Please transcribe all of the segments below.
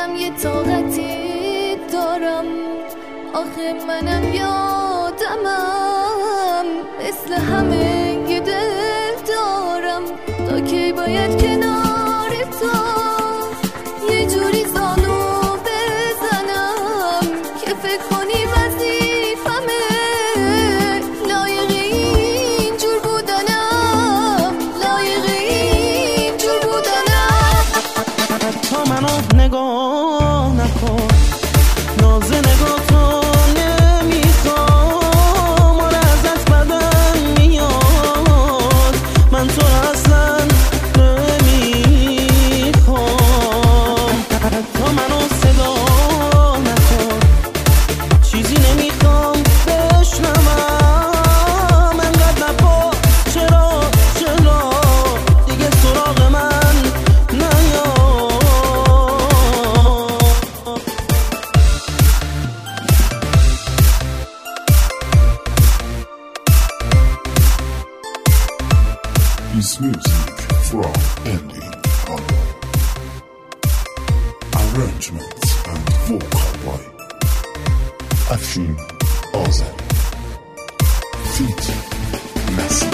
میدونم یه طاقتی دارم، آخه منم یادمم مثل همه یه دل دارم، تا کی باید کنار تو یه جوری زانو بزنم که فکر کنی وظیفمه، لایق اینجور بودنم، لایق اینجور بودنم. حتی منو نگاه نکن، ناز نگاه تو نمیخوام، آره ازت بدم میاد، من تو اصلا نمیخوام. حتی منو صدا نکن، چیزی نمیخوام بشنوم، انقدر نپا چرا دیگه سراغ من نیا. This music from Andy Hammer. Arrangements and vocal by Afshin Azari. Feat Messi.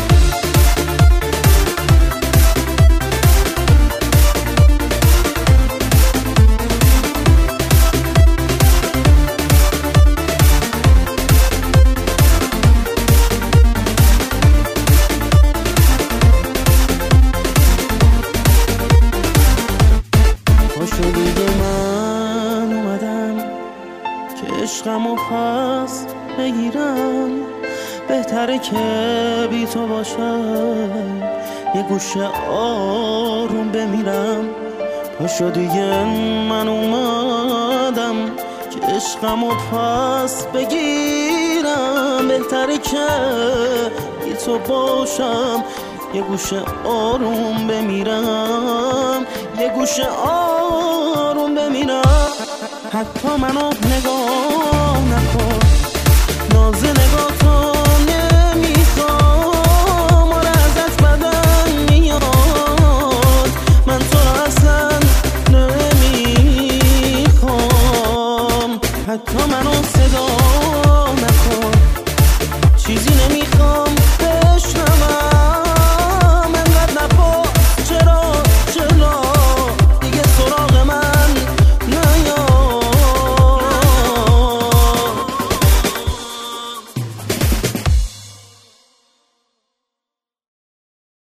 پاشو دیگه من اومدم که عشقمو پس بگیرم، بهتره که بی تو باشم یه گوشه آروم بمیرم. پاشو دیگه من اومدم که عشقمو پس بگیرم، بهتره که بی تو باشم یه گوشه آروم بمیرم، یه گوشه آروم بمیرم. حتی منو نگاه نکن، ناز نگاه تو نمیخوام، آره ازت بدم میاد، من تو اصلا نمیخوام. حتی منو صدا